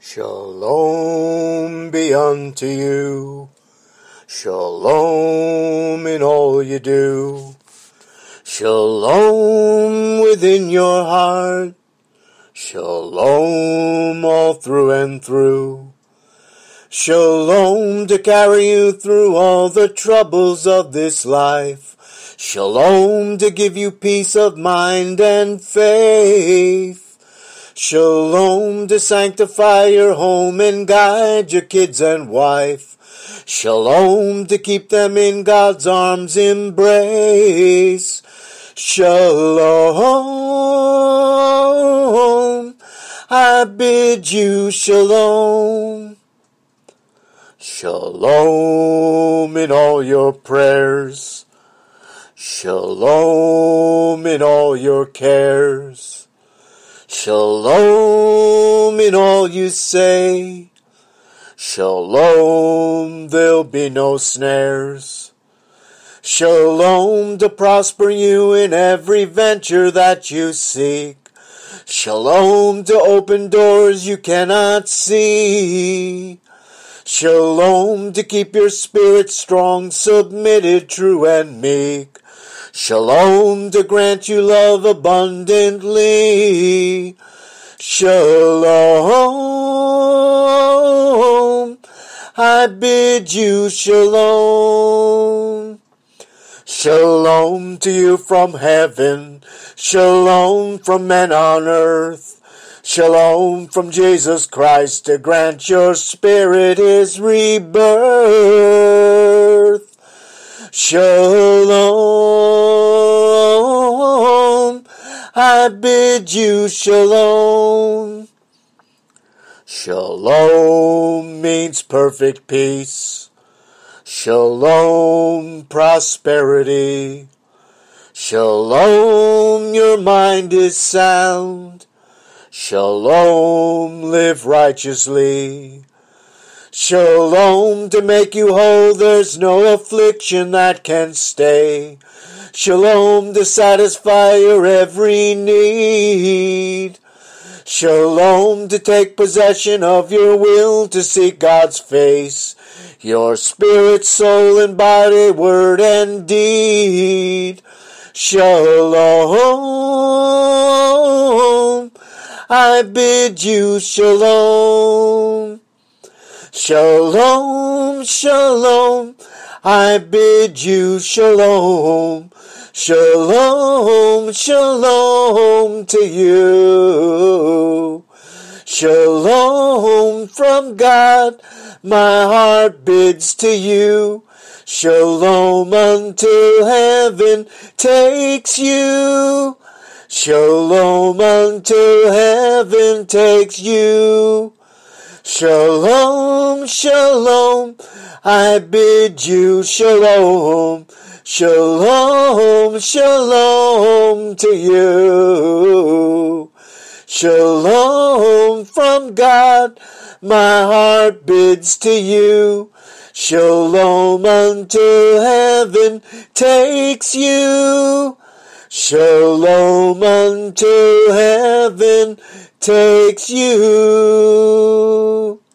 Shalom be unto you. Shalom in all you do. Shalom within your heart. Shalom all through and through. Shalom to carry you through all the troubles of this life. Shalom to give you peace of mind and faith. Shalom to sanctify your home and guide your kids and wife. Shalom to keep them in God's arms embrace. Shalom, I bid you shalom. Shalom in all your prayers. Shalom in all your cares. Shalom in all you say. Shalom, there'll be no snares. Shalom to prosper you in every venture that you seek. Shalom to open doors you cannot see. Shalom to keep your spirit strong, submitted, true, and meek. Shalom to grant you love abundantly. Shalom, I bid you shalom. Shalom to you from heaven. Shalom from men on earth. Shalom from Jesus Christ to grant your spirit his rebirth. Shalom, I bid you shalom. Shalom means perfect peace. Shalom, prosperity. Shalom, your mind is sound. Shalom, live righteously. Shalom to make you whole, there's no affliction that can stay. Shalom to satisfy your every need. Shalom to take possession of your will, to seek God's face. Your spirit, soul, and body, word, and deed. Shalom, I bid you shalom. Shalom, shalom, I bid you shalom. Shalom, shalom to you. Shalom from God, my heart bids to you. Shalom until heaven takes you. Shalom until heaven takes you. Shalom, shalom, I bid you shalom. Shalom, shalom to you. Shalom from God, my heart bids to you. Shalom until heaven takes you. Shalom until heaven takes you.